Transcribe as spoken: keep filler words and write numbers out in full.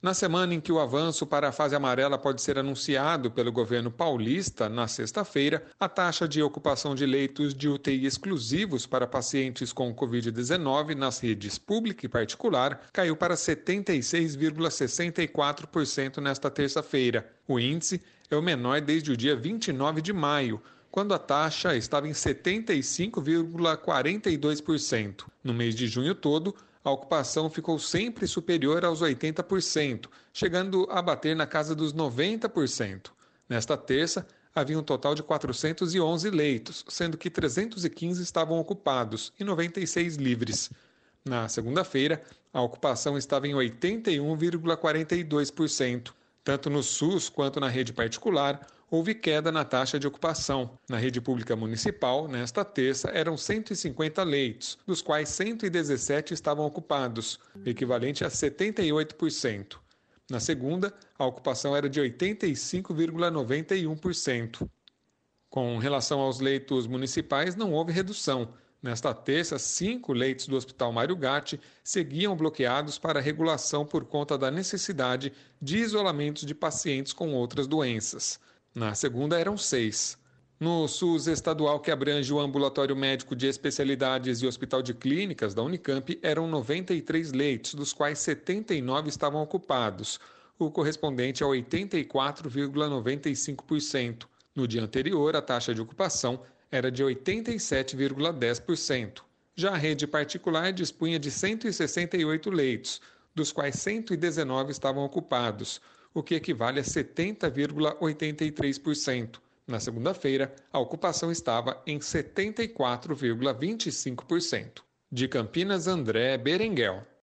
Na semana em que o avanço para a fase amarela pode ser anunciado pelo governo paulista, na sexta-feira, a taxa de ocupação de leitos de U T I exclusivos para pacientes com covid dezenove nas redes pública e particular caiu para setenta e seis vírgula sessenta e quatro por cento nesta terça-feira. O índice é o menor desde o dia vinte e nove de maio, quando a taxa estava em setenta e cinco vírgula quarenta e dois por cento. No mês de junho todo, a ocupação ficou sempre superior aos oitenta por cento, chegando a bater na casa dos noventa por cento. Nesta terça, havia um total de quatrocentos e onze leitos, sendo que trezentos e quinze estavam ocupados e noventa e seis livres. Na segunda-feira, a ocupação estava em oitenta e um vírgula quarenta e dois por cento. Tanto no SUS quanto na rede particular, houve queda na taxa de ocupação. Na rede pública municipal, nesta terça, eram cento e cinquenta leitos, dos quais cento e dezessete estavam ocupados, equivalente a setenta e oito por cento. Na segunda, a ocupação era de oitenta e cinco vírgula noventa e um por cento. Com relação aos leitos municipais, não houve redução. Nesta terça, cinco leitos do Hospital Mário Gatti seguiam bloqueados para regulação por conta da necessidade de isolamento de pacientes com outras doenças. Na segunda, eram seis. No SUS estadual, que abrange o Ambulatório Médico de Especialidades e Hospital de Clínicas da Unicamp, eram noventa e três leitos, dos quais setenta e nove estavam ocupados, o correspondente a oitenta e quatro vírgula noventa e cinco por cento. No dia anterior, a taxa de ocupação era de oitenta e sete vírgula dez por cento. Já a rede particular dispunha de cento e sessenta e oito leitos, dos quais cento e dezenove estavam ocupados, o que equivale a setenta vírgula oitenta e três por cento. Na segunda-feira, a ocupação estava em setenta e quatro vírgula vinte e cinco por cento. De Campinas, André Berenguel.